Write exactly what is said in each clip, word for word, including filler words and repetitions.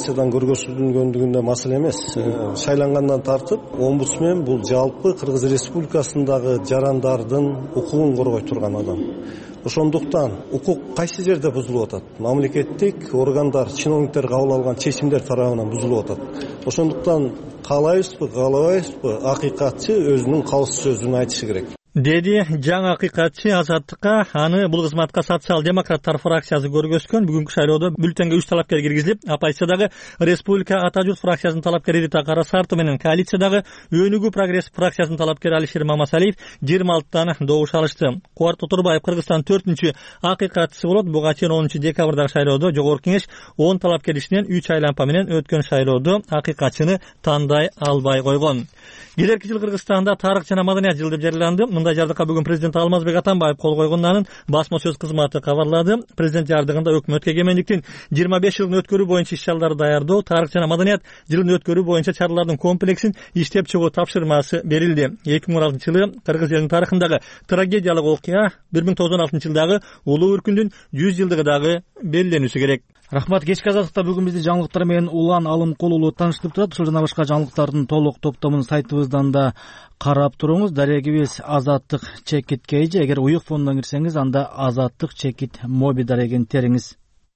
кайчадан көргөзүлгөндүгүндө маселе эмес. Шайлангандан тартып омбудсмен бул жалпы Кыргыз Республикасындагы жарандардын укугун коргой турган адам. Ошондуктан укук кайсы жерде бузулуп атат? Мамлекеттик органдар, чиновниктер кабыл алган чечимдер тарабынан бузулуп атат. Ошондуктан каалайбызбы, каалабайбызбы, акыйкатчы өзүнүн калыс сөзүн айтышы керек. Деди жаңы акыйкатчы Азаттыкка. Аны бул кызматка социал-демократтар фракциясы көргөзгөн. Бүгүнкү шайлоодо бюллетенге үч талапкер киргизилип, оппозициядагы Республика Ата журт фракциясынын талапкери Рита Карасартова менен коалициядагы Өнүгүү прогресс фракциясынын талапкери Алишер Мамасалиев жыйырма алтыдан добуш алышты. Кубат Отурбаев Кыргызстан төртүнчү акыйкатчысы болот. Буга чейин онунчу декабрдагы шайлоодо Жогорку Кеңеш он талапкер ичинен үч айлампа менен өткөн шайлоодо акыйкатчыны тандай албай койгон. Келерки жыл Кыргызстанда тарых жана маданият жылы деп жарыяланды. Мындай жардыкка бүгүн президент Алмазбек Атамбаев кол койгондун басма сөз кызматы кабарлады. Президент жардыгында өкмөткө эгемендиктин жыйырма беш жылын өткөрүү боюнча иш-чараларды даярдоо, тарых жана маданият жылын өткөрүү боюнча чаралардын комплексин иштеп чыгуу тапшырмасы берилди. эки миң он алтынчы жылы Кыргыз элинин тарыхындагы трагедиялык окуя бир миң тогуз жүз он алтынчы жылдагы улуу өркүндүн жүз жылдыгы дагы белгиленүүсү керек. Рахмат. Кечки азаттыкта бүгүн бизди жаңылыктар менен Улан Алымкул уулу тааныштырып турат. Ушул жана башка жаңылыктардын толук топтомун сайтыбыздан да карап туруңуз. Дарегибиз Азаттык чекит кейжи. Эгер уюк фондон кирсеңиз, анда Азаттык чекит моби дарегин териңиз.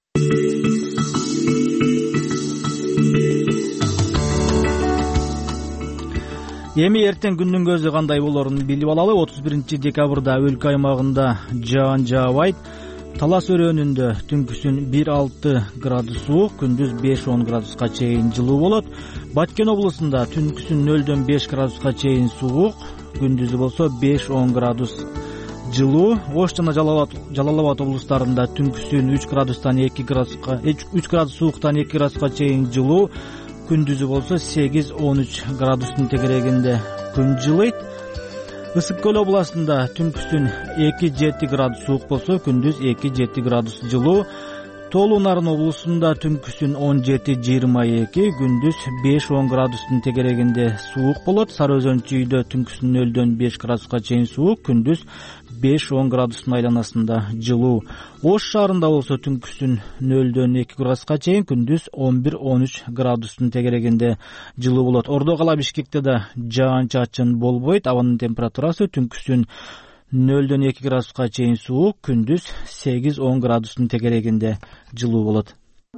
Эми эртең күндүн көзү кандай болорун билип алалы. отуз биринчи декабрда өлкө аймагында жаан жаабайт. Талас өрөөнүндө түнкүсүн бир алты градус суук, күндүз беш он градуска чейин жылуу болот. Баткен облусунда түнкүсүн нөлдөн беш градуска чейин суук, күндүзү болсо беш он градус жылуу. Ош жана Жалал Абад облустарында түнкүсүн үч градустан эки градуска үч градус сууктан эки градуска чейин жылуу, күндүзү болсо сегиз он үч градустун тегерегинде күн жылыйт. Ысык көл областында түнкүсүн эки жети градус суук болсо, күндүз эки жети градус жылуу. Тоолуу Нарын облусунда түнкүсүн он жети жыйырма эки, күндүз беш он градустун тегерегинде суук болот. Сары Өзөн чүйдө түнкүсүн нөлдөн беш градуска чейин суук, күндүз беш он градустун айланасында жылуу. Ош шаарында болсо түнкүсүн нөлдөн эки градуска чейин, күндүз он бир он үч градустун тегерегинде жылуу болот. Ордо кала Бишкекте да жаан-чачын болбойт. Абанын температурасы түнкүсүн нөлдөн эки градуска чейин суук, күндүз сегиз он градустун тегерегинде жылуу болот.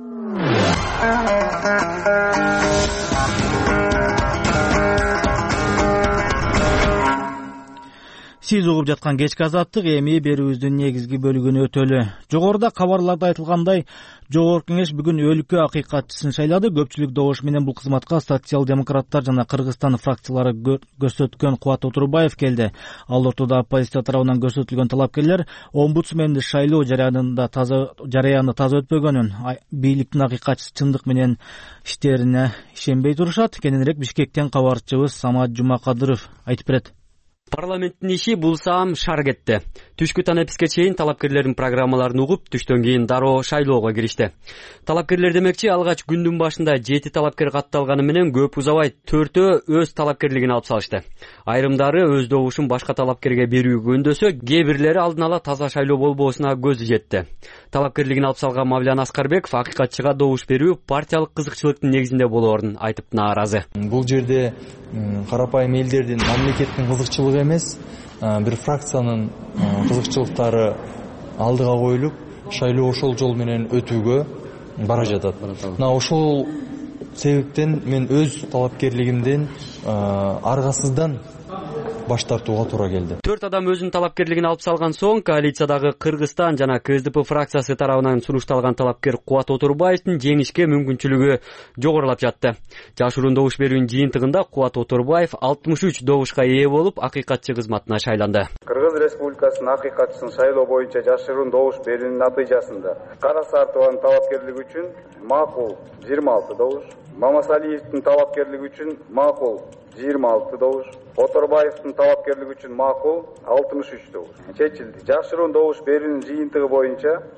Сиз угуп жаткан кечки азаттык эми берүүбүздүн негизги бөлүгүнө өтөлү. Жогоруда кабарларда айтылгандай, Жогорку Кеңеш бүгүн өлкө акыйкатчысын шайлады. Көпчүлүк добуш менен бул кызматка социал-демократтар жана Кыргызстан фракциялары көрсөткөн Кубат Отурбаев келди. Ал ортодо оппозиция тарабынан көрсөтүлгөн талапкерлер омбудсменди шайлоо жарыянында таза жарыяны таза өтпөгөнүн, бийликтин акыйкатчысы чындык менен иштерине ишенбей турушат. Кененирээк Бишкектен кабарчыбыз Самат Жумакадыров айтып берет. Парламенттин иши булсам шар кетти. Түшкү танеписке чейин талапкерлердин программаларын угуп, түштөн кийин дароо шайлоого киришти. Талапкерлер демекчи, алгач күндүн башында жети талапкер катталганы менен көп узабай төртөө өз талапкерлигин алып салышты. Айрымдары өз добушун башка талапкерге берүүгө өндөсө, кээ бирлери алдын ала таза шайлоо болбоосуна көзү жетти. Талапкерлигин алып салган Мавлян Аскарбеков акыйкатчыга добуш берүү партиялык кызыкчылыктын негизинде болоорун айтып нааразы. Бул жерде карапайым элдердин, мамлекеттин кызыкчылыгы эмес, бир фракциянын кызыкчылыктары алдыга коюлуп, шайлоо ошол жол менен өтүүгө бара жатат. Мына ошол себептен мен өз талапкерлигимден аргасыздан баш тартууга туура келди. Төрт адам өзүнүн талапкерлигин алып салган соң, коалициядагы Кыргызстан жана КСДП фракциясы тарабынан сунушталган талапкер Кубат Отурбаевдин жеңишке мүмкүнчүлүгү жогорулап жатты. Жашыруун добуш берүүнүн жыйынтыгында Кубат Отурбаев алтымыш үч добушка ээ болуп, акыйкатчы кызматына шайланды. Кыргыз Республикасынын акыйкатчысын шайлоо боюнча жашыруун добуш берүүнүн натыйжасында Карасартованын талапкерлиги үчүн макул жыйырма алты добуш, Мамасалиевдин талапкерлиги үчүн макул жыйырма алты добуш, Отурбаевдин талапкерлиги үчүн макул алтымыш үч добуш чечилди. Жашыруун добуш берүүнүн жыйынтыгы боюнча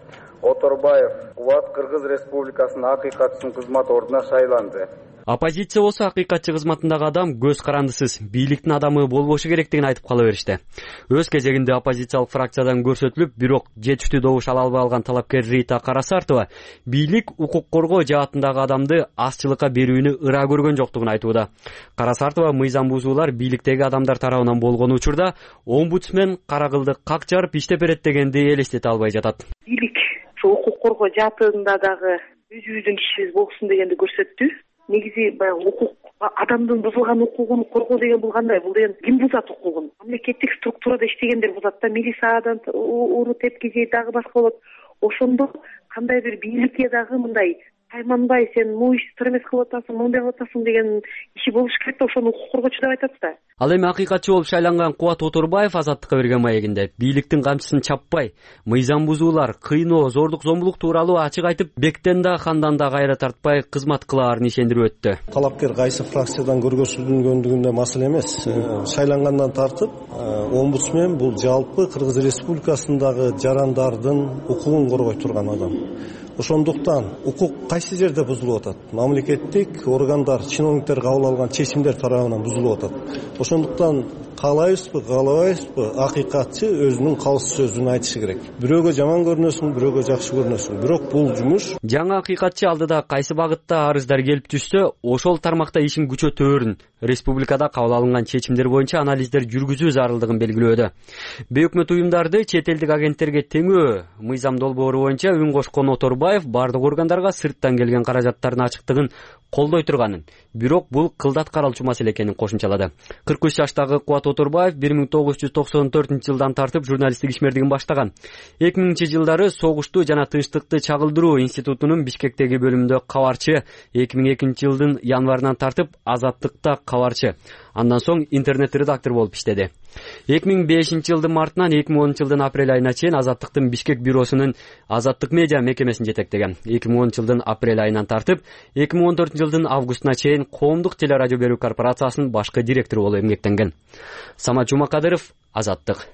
Оторбаев Кубат Кыргыз Республикасынын акыйкатчысынын кызмат ордуна шайланды. Оппозиция болсо акыйкатчы кызматындагы адам көз карандысыз, бийликтин адамы болбошу керектигин айтып кала беришти. Өз кезегинде оппозициялык фракциядан көрсөтүлүп, бирок жетиштүү добуш ала албай калган талапкер Рита Карасартова бийлик укук коргоо жаатындагы адамды азчылыкка берүүнү ыра көргөн жоктугун айтууда. Карасартова мыйзам бузуулар бийликтеги адамдар тарабынан болгон учурда омбудсмен Каракылды как жарып иштеп берет дегенди элестете албай жатат. Бийлик ошо укук коргоо жаатында дагы өзүбүздүн кишибиз болсун дегенди көрсөттү. Негизи баягы укук адамдын бузулган укугун коргоо деген бул кандай? Бул деген ким бузат укугун? Мамлекеттик структурада иштегендер бузат да, милициядан уру тепкизи дагы башка болот. Ошондо кандай бир бийликке дагы мындай тайманбай сен могу ишти туура эмес кылып атасың, моундай кылып атасың деген иши болуш керек да, ошону укук коргоочу деп айтат да. Ал эми акыйкатчы болуп шайланган Кубат Оторбаев Азаттыкка берген маегинде бийликтин камчысын чаппай, мыйзам бузуулар, кыйноо, зордук зомбулук тууралуу ачык айтып, бектен да хандан да кайра тартпай кызмат кылаарын ишендирип өттү. Талапкер кайсы фракциядан көргөзүлгөндүгүндө маселе эмес. Шайлангандан тартып, омбудсмен бул жалпы Кыргыз Республикасындагы жарандардын укугун коргой турган адам. Ошондуктан укук кайсы жерде бузулуп атат? Мамлекеттик органдар, чиновниктер кабыл алган чечимдер тарабынан бузулуп атат. Ошондуктан каалайбызбы, каалабайбызбы, акыйкатчы өзүнүн калыс сөзүн айтышы керек. Бирөөгө жаман көрүнөсүң, бирөөгө жакшы көрүнөсүң. Бирок бул жумуш. Жаңы акыйкатчы алдыда кайсы багытта арыздар келип түшсө, ошол тармакта ишин күчөтөөрүн, республикада кабыл алынган чечимдер боюнча анализдер жүргүзүү зарылдыгын белгилөөдө. Бейөкмөт уюмдарды чет элдик агенттерге теңөө мыйзам долбоору боюнча үн кошкон Оторбаев бардык органдарга сырттан келген каражаттардын ачыктыгын колдой турганын, бирок бул кылдат каралчу маселе экенин кошумчалады. кырк үч жаштагы Кубат Оторбаев бир миң тогуз жүз токсон төртүнчү жылдан тартып журналисттик ишмердигин баштаган. эки миңинчи жылдары согушту жана тынчтыкты чагылдыруу институтунун Бишкектеги бөлүмүндө кабарчы, эки миң экинчи жылдын январынан тартып Азаттыкта кабарчы. Андан соң интернет редактор болуп иштеди. эки миң бешинчи жылдын мартынан эки миң онунчу жылдын апрель айына чейин Азаттыктын Бишкек бюросунун Азаттык медиа мекемесин жетектеген. эки миң онунчу жылдын апрель айынан тартып эки миң он төртүнчү жылдын августуна чейин Коомдук телерадио берүү корпорациясынын башкы директору болуп эмгектенген. Самат Жумакадыров, Азаттык.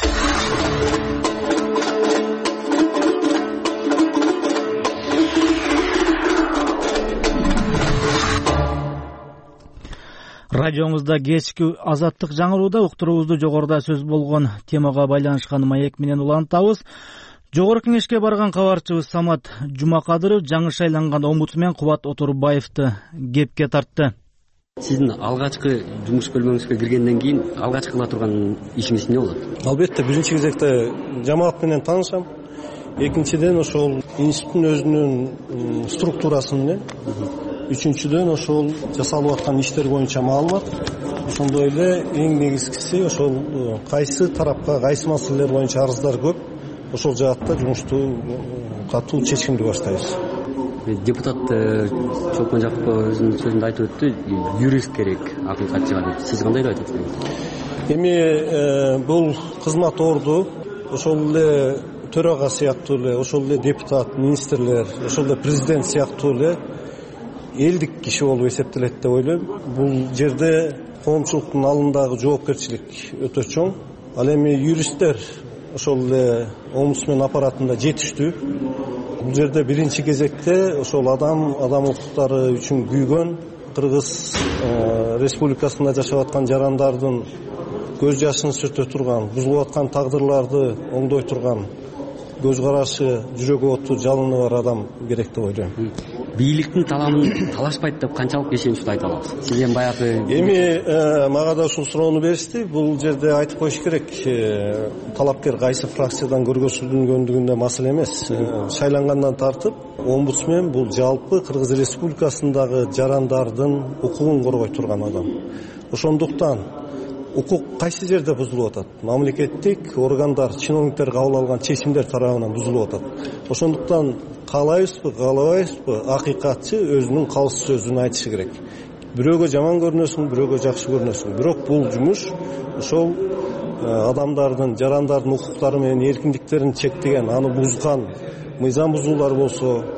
Радиоңузда кечки Азаттык жаңырууда уктуруубузду жогоруда сөз болгон темага байланышкан маек менен улантабыз. Жогорку кеңешке барган кабарчыбыз Самат Жумакадыров жаңы шайланган омбудсмен Кубат Оторбаевди кепке тартты. Сиздин алгачкы жумуш бөлмөңүзгө киргенден кийин алгач кыла турган ишиңиз эмне болот? Албетте биринчи кезекте жамаат менен таанышам. Экинчиден ошол институттун өзүнүн структурасы менен. Үчүнчүдөн ошол жасалып аткан иштер боюнча маалымат. Ошондой эле эң негизгиси ошол кайсы тарапка кайсы маселелер боюнча арыздар көп. Ошол жаатта жумушту катуу чечимди баштайбыз. Депутат Чолпон Жакупов өзүнүн сөзүндө айтып өттү, юрист керек акыйкатчыга деп. Сиз кандай деп айтасыз? Эми бул кызмат орду ошол эле төрага сыяктуу эле, ошол эле депутат, министрлер, ошол эле президент сыяктуу эле элдик киши болуп эсептелет деп ойлойм. Бул жерде коомчулуктун алдындагы жоопкерчилик өтө чоң. Ал эми юристтер ошол эле омбудсмен аппаратында жетиштүү. Бул жерде биринчи кезекте ошол адам, адам укуктары үчүн күйгөн Кыргыз Республикасында жашап аткан жарандардын көз жашын сүртө турган, бузулуп аткан тагдырларды оңдой турган көз карашы, жүрөгү оту, жалыны бар адам керек деп ойлойм. Бийликтин таламын талашпайт деп канчалык ишеничтүү айта аласыз? Сизден баягы эми мага да ушул суроону беришти. Бул жерде айтып коюш керек, талапкер кайсы фракциядан көргөзүлгөндүгүндө маселе эмес. Шайлангандан тартып, омбудсмен бул жалпы Кыргыз Республикасындагы жарандардын укугун коргой турган адам. Ошондуктан укук кайсы жерде бузулуп атат? Мамлекеттик органдар, чиновниктер кабыл алган чечимдер тарабынан бузулуп атат. Ошондуктан каалайбызбы, каалабайбызбы, акыйкатчы өзүнүн калыс сөзүн айтышы керек. Бирөөгө жаман көрүнөсүң, бирөөгө жакшы көрүнөсүң. Бирок бул жумуш ошол адамдардын, жарандардын укуктары менен эркиндиктерин чектеген, аны бузган мыйзам бузуулар болсо,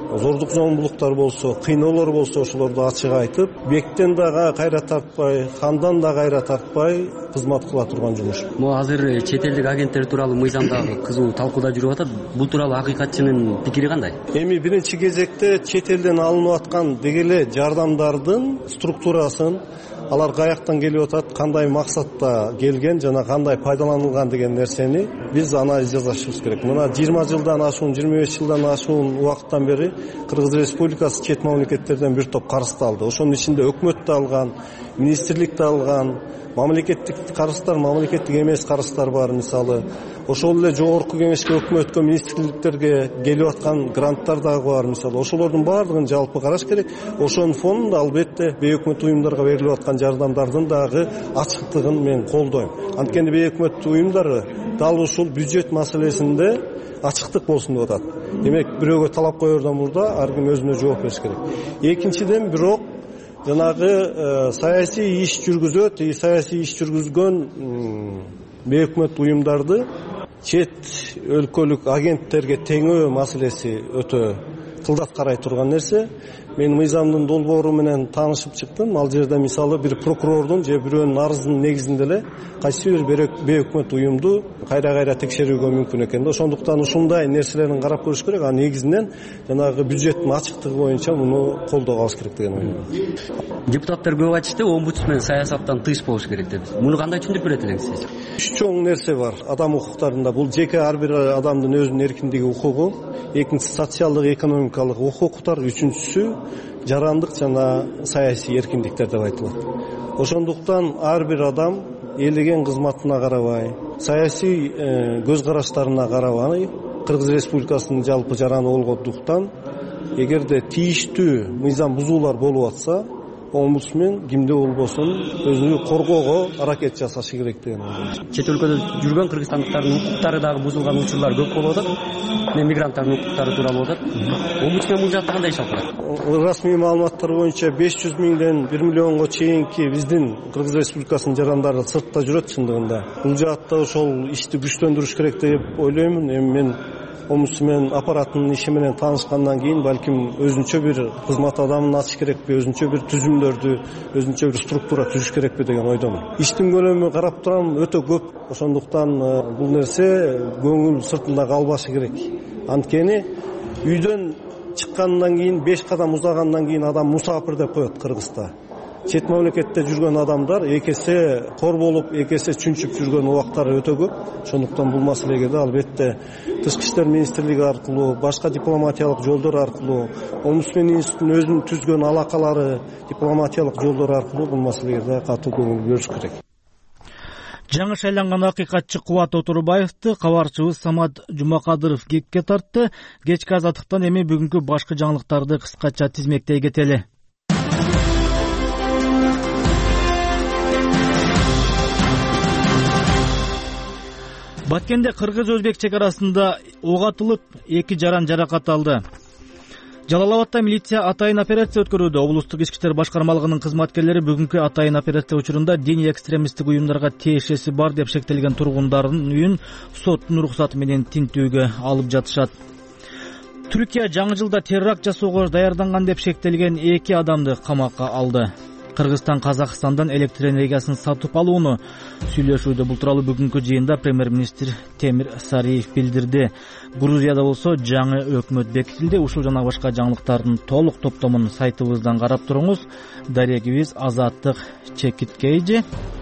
зордук зомбулуктар болсо, кыйноолор болсо ошолорду ачык айтып, бектен да кайра тартпай, хандан да кайра тартпай кызмат кыла турган жумуш. Могу азыр чет элдик агенттер тууралуу мыйзамдагы кызуу талкууда жүрүп атат. Бул тууралуу акыйкатчынын пикири кандай? Эми биринчи кезекте чет элден алынып аткан дегеле жардамдардын структурасын, алар каяктан келип атат, кандай максатта келген жана кандай пайдаланылган деген нерсени биз анализ жасашыбыз керек. Мына жыйырма жылдан ашуун, жыйырма беш жылдан ашуун убакыттан бери Кыргыз Республикасы чет мамлекеттерден бир топ карызды алды. Ошонун ичинде өкмөт да алган, министрлик да алган, мамлекеттик карыздар, мамлекеттик эмес карыздар бар. Мисалы, ошол эле жогорку кеңешке, өкмөткө, министрликтерге келип аткан гранттар дагы бар. Мисалы, ошолордун баардыгын жалпы караш керек. Ошонун фонунда албетте бейөкмөт уюмдарга берилип аткан жардамдардын дагы ачыктыгын мен колдойм. Анткени бейөкмөт уюмдары дал ушул бюджет маселесинде ачыктык болсун деп атат. Демек, бирөөгө талап коердон мурда ар ким өзүнө жооп бериш керек. Экинчиден, бирок жанагы саясий иш жүргүзөт, саясий иш жүргүзгөн бейөкмөт уюмдарды чет өлкөлүк агенттерге теңөө маселеси өтө кылдат карай турган нерсе. Мен мыйзамдын долбоору менен таанышып чыктым. Ал жерде мисалы бир прокурордун же бирөөнүн арызынын негизинде эле кайсы бир бейөкмөт уюмду кайра-кайра текшерүүгө мүмкүн экен да. Ошондуктан ушундай нерселерин карап көрүш керек. А негизинен жанагы бюджеттин ачыктыгы боюнча муну колдоо алыш керек деген ойдомун. Депутаттар көп айтышты, омбудсмен саясаттан тыш болуш керек деп. Муну кандай түшүндүрүп берет элеңиз? Үч чоң нерсе бар адам укуктарында. Бул жеке ар бир адамдын өзүнүн эркиндиги укугу, экинчиси социалдык, экономикалык укуктар, үчүнчүсү жарандык жана саясий эркиндиктер деп айтылат. Ошондуктан ар бир адам элеген кызматына карабай, саясий көз караштарына карабай, Кыргыз Республикасынын жалпы жараны болгондуктан, эгерде тийиштүү мыйзам бузуулар болуп атса, омбудсмен кимде болбосун өзүнү коргоого аракет жасашы керек деген ойдомун. Чет өлкөдө жүргөн кыргызстандыктардын укуктары дагы бузулган учурлар көп болуп атат. Мигранттардын укуктары тууралуу болуп атат. Омбудсмен бул жакта кандай иш алып барат? Расмий маалыматтар боюнча беш жүз миңден бир миллионго чейинки биздин Кыргыз Республикасынын жарандары сыртта жүрөт чындыгында. Бул жаатта ошол ишти күчтөндүрүш керек деп ойлоймун. Эми мен омбудсмен аппаратынын иши менен таанышкандан кийин балким өзүнчө бир кызмат адамын ачыш керекпи, өзүнчө бир түзүмдөрдү, өзүнчө бир структура түзүш керекпи деген ойдомун. Иштин көлөмү карап турам өтө көп. Ошондуктан бул нерсе көңүл сыртында калбашы керек. Анткени үйдөн чыккандан кийин беш кадам узагандан кийин адам мусафир деп коет Кыргызда. Чет мамлекетте жүргөн адамдар эки эсе кор болуп, эки эсе чүнчүп жүргөн убактары өтө көп. Ошондуктан бул маселеге да албетте Тышкы иштер министрлиги аркылуу, башка дипломатиялык жолдор аркылуу, омбудсмен институтунун өзүнүн түзгөн алакалары, дипломатиялык жолдор аркылуу бул маселеге да катуу көңүл бөлүш керек. Жаңы шайланган акыйкатчы Кубат Отурбаевди кабарчыбыз Самат Жумакадыров кепке тартты. Кечки азаттыктан эми бүгүнкү башкы жаңылыктарды кыскача тизмектей кетели. Баткенде кыргыз-өзбек чек арасында ок атылып, эки жаран жаракат алды. Жалал-Абадта милиция атайын операция өткөрүүдө. Облустук ички иштер башкармалыгынын кызматкерлери бүгүнкү атайын операция учурунда диний экстремисттик уюмдарга тиешеси бар деп шектелген тургундардын үйүн соттун уруксаты менен тинтүүгө алып жатышат. Түркия жаңы жылда терракт жасоого даярданган деп шектелген эки адамды камакка алды. Кыргызстан Казакстандан электр энергиясын сатып алууну сүйлөшүүдө. Бул тууралуу бүгүнкү жыйында премьер-министр Темир Сариев билдирди. Грузияда болсо жаңы өкмөт бекитилди. Ушул жана башка жаңылыктардын толук топтомун сайтыбыздан карап туруңуз. Дарегибиз Азаттык Чекиткейжи.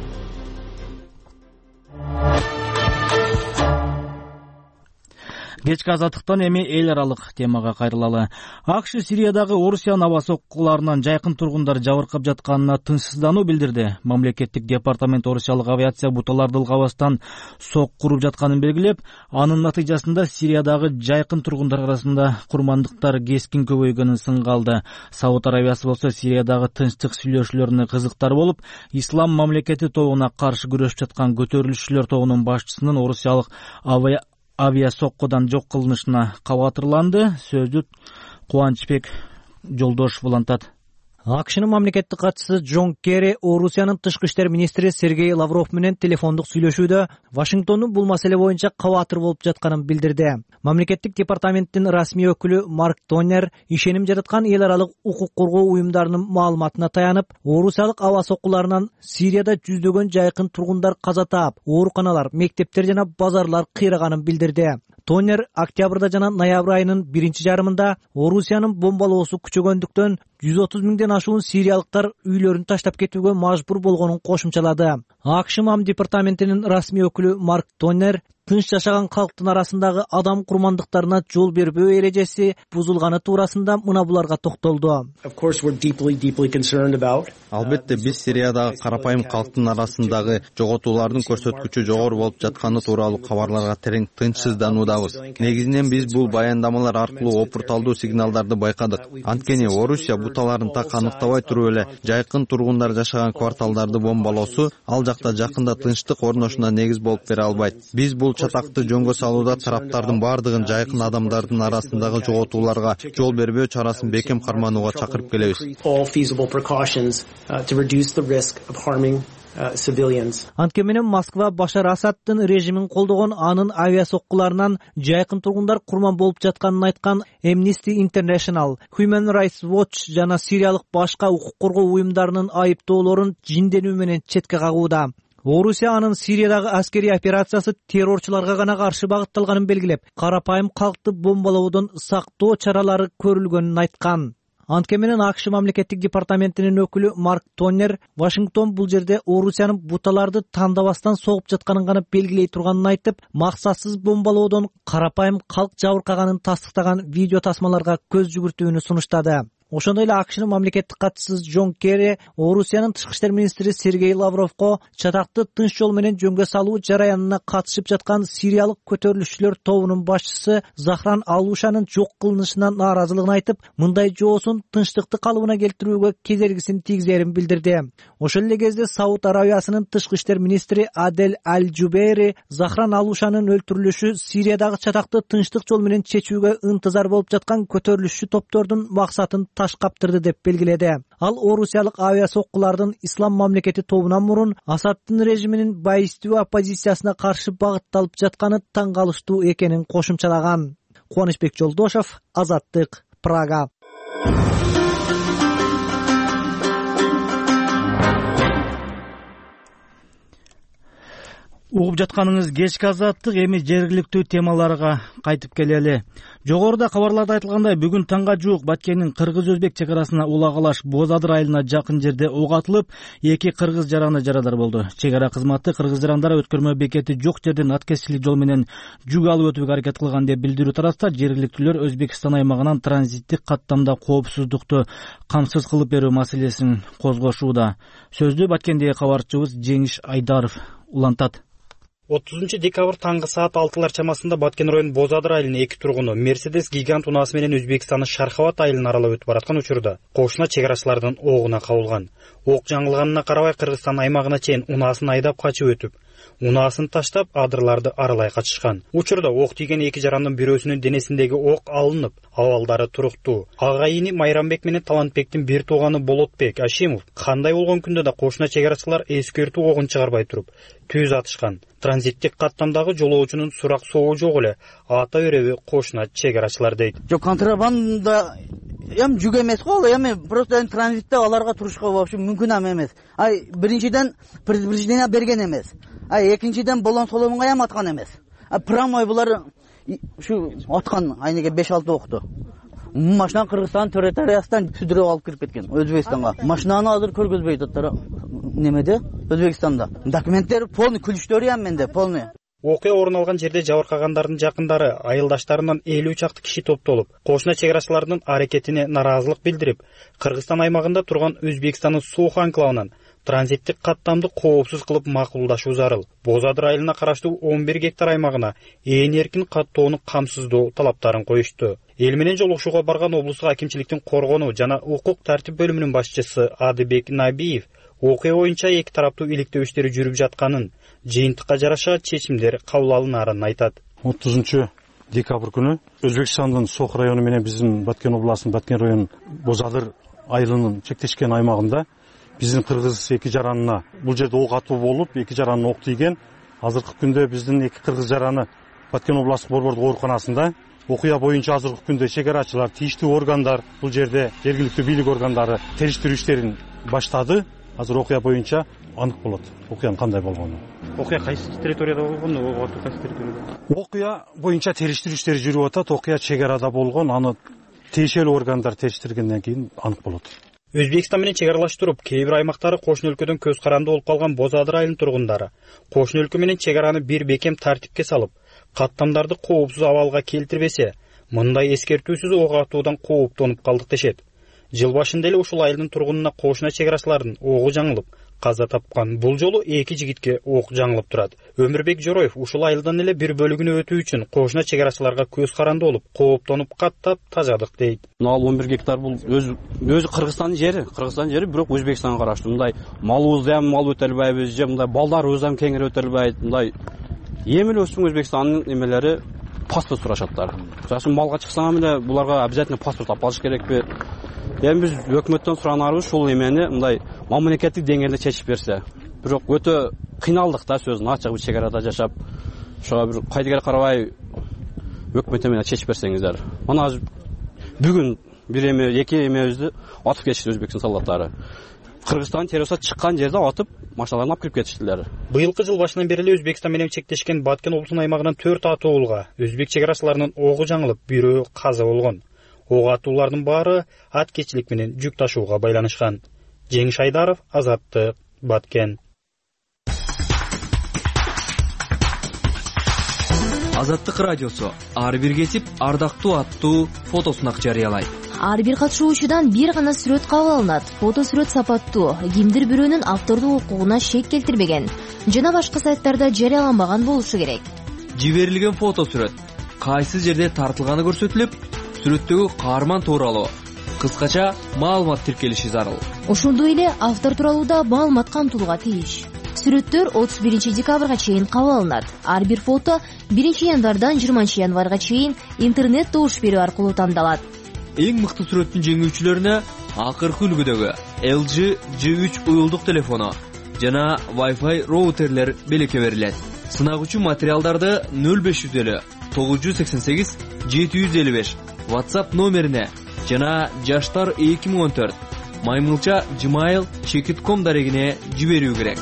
Кечки азаттыктан эми эл аралык темага кайрылалы. АКШ Сириядагы Орусиянын аба соккуларынан жайкын тургундар жабыркап жатканына тынчсыздануу билдирди. Мамлекеттик департамент орусиялык авиация буталарды ылгабастан сок куруп жатканын белгилеп, анын натыйжасында Сириядагы жайкын тургундар арасында курмандыктар кескин көбөйгөнүн сынга алды. Сауд Арабиясы болсо Сириядагы тынчтык сүйлөшүүлөрүнө кызыктар болуп, Ислам мамлекети тобуна каршы күрөшүп жаткан көтөрүлүшчүлөр тобунун башчысынын орусиялык авиа авиа соккудан жок кылынышына кабатырланды. Сөздү Кубанычбек Жолдошев улантат. акшнын мамлекеттик катчысы Джон Керри Орусиянын тышкы иштер министри Сергей Лавров менен телефондук сүйлөшүүдө Вашингтондун бул маселе боюнча кабатыр болуп жатканын билдирди. Мамлекеттик департаменттин расмий өкүлү Марк Тоннер ишеним жататкан эл аралык укук коргоо уюмдарынын маалыматына таянып, Орусиялык аба соккуларынан Сирияда жүздөгөн жайкын тургундар каза таап, ооруканалар, мектептер жана базарлар кыйраганын билдирди. Тоннер октябрда жана ноябрь айынын биринчи жарымында Орусиянын бомбалоосу күчөгөндүктөн жүз отуз миңден ашуун сириялыктар үйлөрүн таштап кетүүгө мажбур болгонун кошумчалады. АКШ мам департаментинин расмий өкүлү Марк Тоннер тынч жашаган калктын арасындагы адам курмандыктарына жол бербөө эрежеси бузулганы туурасында мына буларга токтолду. Албетте биз Сириядагы карапайым калктын арасындагы жоготуулардын көрсөткүчү жогору болуп жатканы тууралуу кабарларга терең тынчсыздануудабыз. Негизинен биз бул баяндамалар аркылуу опурталдуу сигналдарды байкадык. Анткени Орусия буталарын так аныктабай туруп эле жайкын тургундар жашаган кварталдарды бомбалоосу ал жакта жакында тынчтык орношуна негиз болуп бере албайт. Биз бул чатакты жөнгө салууда тараптардын бардыгын жайкын адамдардын арасындагы жоготууларга жол бербөө чарасын бекем карманууга чакырып келебиз. Антке менен Москва Башар Асаддын режимин колдогон анын авиа соккуларынан жайкын тургундар курман болуп жатканын айткан Amnesty International, Human Rights Watch жана сириялык башка укук коргоо уюмдарынын айыптоолорун жинденүү менен четке кагууда. Орусия анын Сириядагы аскерий операциясы террорчуларга гана каршы багытталганын белгилеп, карапайым калкты бомбалоодон сактоо чаралары көрүлгөнүн айткан. Антке менен АКШ мамлекеттик департаментинин өкүлү Марк Тоннер Вашингтон бул жерде Орусиянын буталарды тандабастан согуп жатканын гана белгилей турганын айтып, максатсыз бомбалоодон карапайым калк жабыркаганын тастыктаган видео тасмаларга көз жүгүртүүнү сунуштады. Ошондой эле АКШнын мамлекеттик катчысы Джон Керри Орусиянын тышкы иштер министри Сергей Лавровго чатакты тынч жол менен жөнгө салуу жараянына катышып жаткан сириялык көтөрүлүшчүлөр тобунун башчысы Захран Алушанын жок кылынышына нааразылыгын айтып, мындай жоосун тынчтыкты калыбына келтирүүгө кедергисин тийгизерин билдирди. Ошол эле кезде Сауд Арабиясынын тышкы иштер министри Адель Аль-Жубейри Захран Алушанын өлтүрүлүшү Сириядагы чатакты тынчтык жол менен чечүүгө ынтызар болуп жаткан көтөрүлүшчү топтордун максатын таш каптырды деп белгиледи. Ал орусиялык авиа соккулардын ислам мамлекети тобунан мурун Асаддын режиминин байыстуу оппозициясына каршы багытталып жатканы таң калыштуу экенин кошумчалаган. Кубанычбек Жолдошов, Азаттык, Прага. Угуп жатканыңыз кечки Азаттык, эми жергиликтүү темаларга кайтып келели. Жогоруда кабарларда айтылгандай, бүгүн таңга жуук Баткендин кыргыз-өзбек чек арасына Ула-Калаш Боз-Адыр айылына жакын жерде ок атылып, эки кыргыз жараны жарадар болду. Чек ара кызматы кыргыз жарандары өткөрмө бекети жок жерден аткезчилик жол менен жүк алып өтүүгө аракет кылган деп билдирүү тараста жергиликтүүлөр Өзбекстан аймагынан транзиттик каттамда коопсуздукту камсыз кылып берүү маселесин козгошууда. Сөздү Баткендеги кабарчыбыз Жеңиш Айдаров улантат. отузунчу декабрь таңгы саат алтылар чамасында Баткен районунун Боз-Адыр айылынын эки тургуну Мерседес гигант унаасы менен Өзбекстандын Шархават айылын аралап өтүп бараткан учурда кошуна чек арачылардын огуна кабылган. Ок жаңылганына карабай Кыргызстан аймагына чейин унаасын айдап качып өтүп, унаасын таштап адырларды аралай качышкан. Учурда ок тийген эки жарандын бирөөсүнүн денесиндеги ок алынып, абалдары туруктуу. Ага ини Майрамбек менен Талантбектин бир тууганы Болотбек Ашимов кандай болгон күндө да кошуна чек арачылар эскертүү огун чыгарбай туруп түз атышкан. Транзиттик каттамдагы жолоочунун сурак соогу жок эле ата береби кошуна чек арачылар дейт. Жок, контрабанда эм жүк эмес го, ал эми просто транзитте аларга турушка вообще мүмкүн эмес. Ай биринчиден предупреждение берген эмес. Ай экинчиден болон соломунга эм аткан эмес. А прямой булар ушу аткан айнеге беш алты окту. Машина Кыргызстан территориясынан сүдүрүп алып кирип кеткен Өзбекстанга. Машинаны азыр көргөзбөйт аттар немеде Өзбекстанда. Документтер полный, күлүштөрү эм менде полный. Окуя орун алган жерде жабыркагандардын жакындары, айылдаштарынан элүү чакты киши топтолуп, кошуна чек арачылардын аракетине наразылык билдирип, Кыргызстан аймагында турган Өзбекстандын Суух анклавынан транзиттик каттамды коопсуз кылып макулдашуу зарыл. Боз-Адыр айылына караштуу он бир гектар аймагына ээн эркин каттоону камсыздоо талаптарын коюшту. Эл менен жолугушууга барган облустук акимчиликтин коргонуу жана укук тартип бөлүмүнүн башчысы Адыбек Набиев окуя боюнча эки тараптуу иликтөө иштери жүрүп жатканын, жыйынтыкка жараша чечимдер кабыл алынарын айтат. отузунчу декабрь күнү Өзбекстандын Сох району менен биздин Баткен областынын Баткен районунун Боз-Адыр айылынын чектешкен аймагында биздин кыргыз эки жаранына бул жерде ок атуу болуп, эки жаранына ок тийген. Азыркы күндө биздин эки кыргыз жараны Баткен областык борбордук ооруканасында. Окуя боюнча азыркы күндө чек арачылар, тийиштүү органдар, бул жерде жергиликтүү бийлик органдары териштирүү иштерин баштады. Азыр окуя боюнча анык болот, окуянын кандай болгону. Окуя кайсы территорияда болгон, ок атуу кайсы территорияда? Окуя боюнча териштирүү иштери жүрүп атат. Окуя чек арада болгон, аны тиешелүү органдар териштиргенден кийин анык болот. Өзбекстан менен чек аралаштырып, кээ бир аймактары кошуна өлкөдөн көз каранды болуп калган Боз Адыр айылынын тургундары кошуна өлкө менен чек араны бир бекем тартипке салып, каттамдарды коопсуз абалга келтирбесе, мындай эскертүүсүз ок атуудан кооптонуп калдык дешет. Жыл башында эле ушул айылдын тургунуна кошуна чек арачылардын огу жаңылып, каза тапкан. Бул жолу эки жигитке ок жаңылып турат. Өмүрбек Жороев ушул айылдан эле бир бөлүгүнө өтүү үчүн кошуна чек арачыларга көз каранды болуп, кооптонуп каттап тажадык дейт. Ал он бир гектар бул өз өзү Кыргызстандын жери, Кыргызстандын жери, бирок Өзбекстанга караштуу. Мындай малыбызды ham мал өтө албайбыз, же мындай балдарыбыз ham кеңири өтө албайт. Мындай эми өсүң Өзбекстандын эмелери паспорт сурашаттар. Жашын малга чыксаң эле буларга обязательно паспорт алып калыш керекпи? Эми биз өкмөттөн суранарыбыз ушул эмени мындай мамлекеттик деңгээлде чечип берсе. Бирок өтө кыйналдык да сөзүн ачык чек арада жашап. Ошого бир кайдыгер карабай өкмөт менен чечип берсеңиздер. Мына бүгүн бир эме, эки эмебизди атып кетишти Өзбекстан солдаттары. Кыргызстан террористтер чыккан жерде атып, машиналарын алып кирип кетиштилер. Быйылкы жыл башынан бери эле Өзбекстан менен чектешкен Баткен облусунун аймагынан төрт атуулга өзбек чек арачыларынын огу жаңылып, бирөө каза болгон. Ок атуулардын баары аткечилик менен жүк ташууга байланышкан. Жеңиш Айдаров, Азаттык, Баткен. Азаттык радиосу ар бир кетип ардактуу аттуу фотосунак жарыялайт. Ар бир катышуучудан бир гана сүрөт кабыл алынат. Фото сүрөт сапаттуу, кимдир бирөөнүн автордук укугуна шек келтирбеген жана башка сайттарда жарыяланбаган болушу керек. Жиберилген фото сүрөт кайсы жерде тартылганы көрсөтүлүп, сүрөттөгү каарман тууралуу кыскача маалымат тиркелиши зарыл. Ошондой эле автор тууралуу да маалымат камтылууга тийиш. Сүрөттөр отуз биринчи декабрга чейин кабыл алынат. Ар бир фото биринчи январдан жыйырманчы январга чейин интернет добуш берүү аркылуу тандалат. Эң мыкты сүрөттүн жеңүүчүлөрүнө акыркы үлгүдөгү эл джи джи үч уюлдук телефону жана Wi-Fi роутерлер белекке берилет. Сынагучу материалдарды нөл беш жүз элүү тогуз жүз сексен сегиз жети жүз элүү беш WhatsApp номерине жана жаштар эки миң он төрт маймылча gmail чекит ком дарегине жиберүү керек.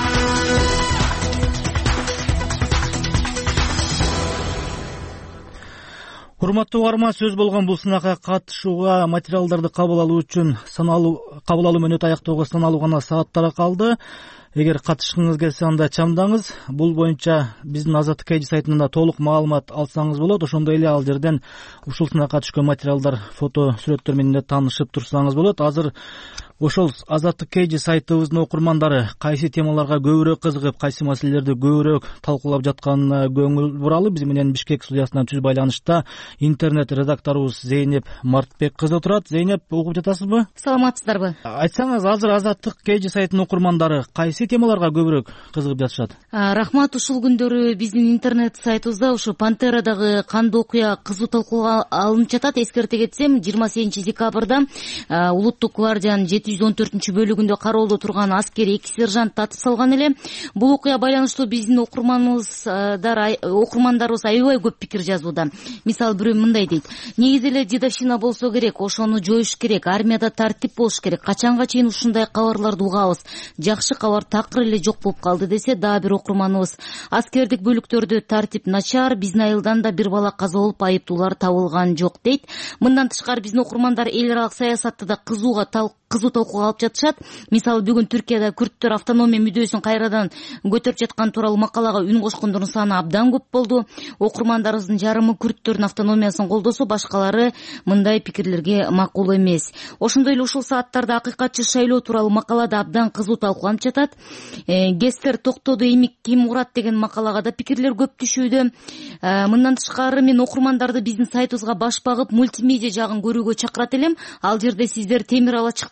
Урматтуу угарма, сөз болгон бул сынакка катышууга материалдарды кабыл алуу үчүн саналуу кабыл алуу мөөнөтү аяктоого саналуу гана сааттар калды. Эгер катышкыңыз келсе, анда чамдаңыз. Бул боюнча биздин Азаттык Кей сайтынан да толук маалымат алсаңыз болот. Ошондой эле ал жерден ушул сынакка түшкөн материалдар, фото сүрөттөр менен да таанышып турсаңыз болот. Азыр ошол Азаттык Кей сайтыбыздын окурмандары кайсы темаларга көбүрөөк кызыгып, кайсы маселелерди көбүрөөк талкуулап жатканына көңүл буралы. Биз менен Бишкек студиясынан түз байланышта интернет редакторубуз Зейнеп Мартбек кызы турат. Зейнеп, угуп жатасызбы? Саламатсыздарбы? Айтсаңыз, азыр Азаттык Кей сайтынын окурмандары кайсы темаларга көбүрөөк кызыгып жатышат? Рахмат, ушул күндөрү биздин интернет сайтыбызда ушу Пантерадагы кандуу окуя кызуу талкууга алынып жатат. Эскерте кетсем, жыйырма сегизинчи декабрда улуттук гвардиянын жети жүз он төртүнчү бөлүгүндө кароолдо турган аскери эки сержант атып салган эле. Бул окуя байланыштуу биздин окурманыбыздар окурмандарыбыз аябай көп пикир жазууда. Мисалы, бирөө мындай дейт: негизи эле дедовщина болсо керек, ошону жоюш керек, армияда тартип болуш керек, качанга чейин ушундай кабарларды угабыз, жакшы кабар такыр эле жок болуп калды десе, дагы бир окурманыбыз: аскердик бөлүктөрдө тартип начар, биздин айылдан да бир бала каза болуп, айыптуулар табылган жок дейт. Мындан тышкары биздин окурмандар эл аралык саясатты да кызууга кызуу талкууга алып жатышат. Мисалы, бүгүн Түркияда күрттөр автономия мүдөөсүн кайрадан көтөрүп жаткан тууралуу макалага үн кошкондордун саны абдан көп болду. Окурмандарыбыздын жарымы күрттөрдүн автономиясын колдосо, башкалары мындай пикирлерге макул эмес. Ошондой эле ушул сааттарда акыйкатчы шайлоо тууралуу макалада абдан кызуу талкууланып жатат. Гестер токтоду, эми ким урат деген макалага да пикирлер көп түшүүдө. Мындан тышкары мен окурмандарды биздин сайтыбызга баш багып, мультимедиа жагын көрүүгө чакырат элем. Ал жерде сиздер темир алачыкта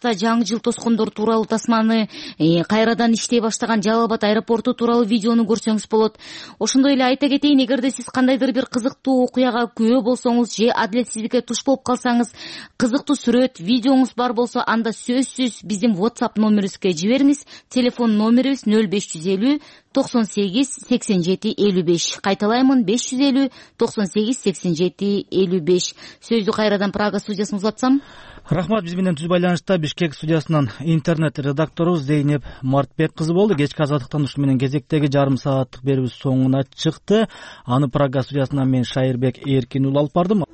болбосо жаңы жыл тоскондор тууралуу тасманы кайрадан иштей баштаган Жалал Абад аэропорту тууралуу видеону көрсөңүз болот. Ошондой эле айта кетейин, эгерде сиз кандайдыр бир кызыктуу окуяга күбө болсоңуз же адилетсиздикке туш болуп калсаңыз, кызыктуу сүрөт, видеоңуз бар болсо, анда сөзсүз биздин WhatsApp номерибизге жибериңиз. Телефон номерибиз нөл беш жүз элүү токсон сегиз сексен жети элүү беш. Кайталаймын, беш жүз элүү токсон сегиз сексен жети элүү беш. Сөздү кайрадан Прага студиясына узатсам. Рахмат, биз менен түз байланышта Бишкек студиясынан интернет редактору Зейнеп Мартбек кызы болду. Кечки азаттыктан ушу менен кезектеги жарым сааттык берүүбүз соңуна чыкты. Аны Прага студиясынан мен Шайырбек Эркин уулу алып бардым.